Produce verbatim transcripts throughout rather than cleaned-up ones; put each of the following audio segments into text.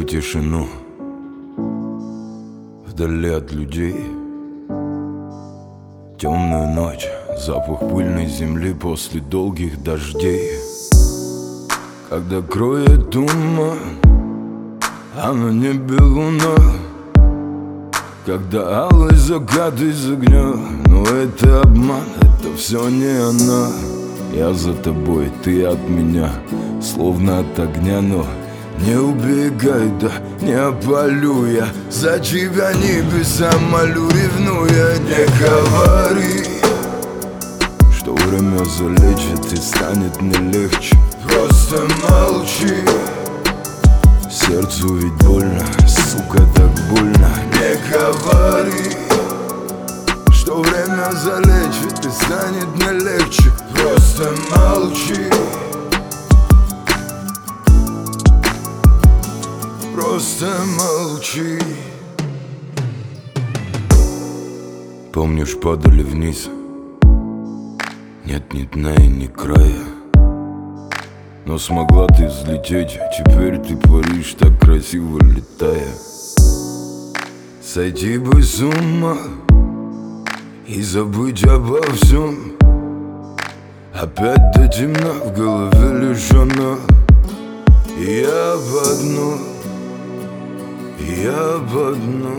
тишину, вдали от людей. Темную ночь, запах пыльной земли после долгих дождей. Когда кроет туман, а на небе луна, когда алый закат из огня. Но это обман, это все не она. Я за тобой, ты от меня, словно от огня. Но не убегай, да не опалю я за тебя небеса молю, ревнуя. Не говори, что время залечит и станет не легче. Просто молчи, сердцу ведь больно, сука, так больно. Не говори, что время залечит и станет не легче. Просто молчи, просто молчи. Помнишь, падали вниз, нет ни дна и ни края. Но смогла ты взлететь, теперь ты паришь, так красиво летая. Сойти бы с ума и забыть обо всем. Опять до темна, в голове лишь она. Я об одном, я об одном.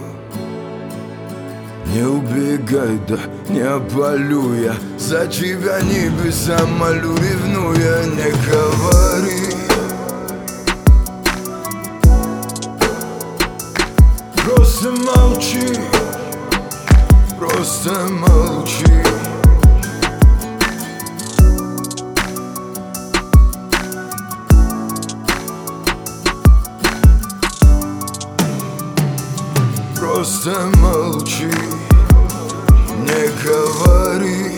Не убегай, да не опалю я за тебя небеса молю, ревнуя. Не говори, просто молчи, просто молчи. Просто молчи, не говори.